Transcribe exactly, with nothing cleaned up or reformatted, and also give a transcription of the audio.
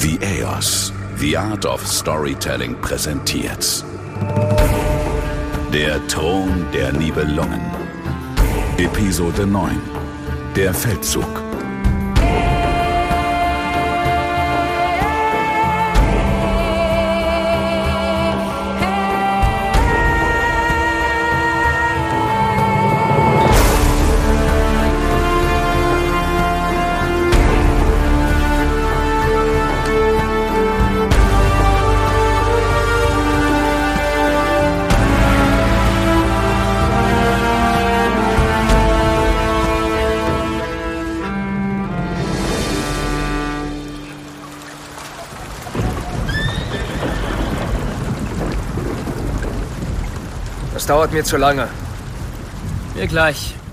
The Eos, The Art of Storytelling präsentiert. Der Thron der Nibelungen. Episode neun. Der Feldzug. Das dauert mir zu lange. Mir gleich.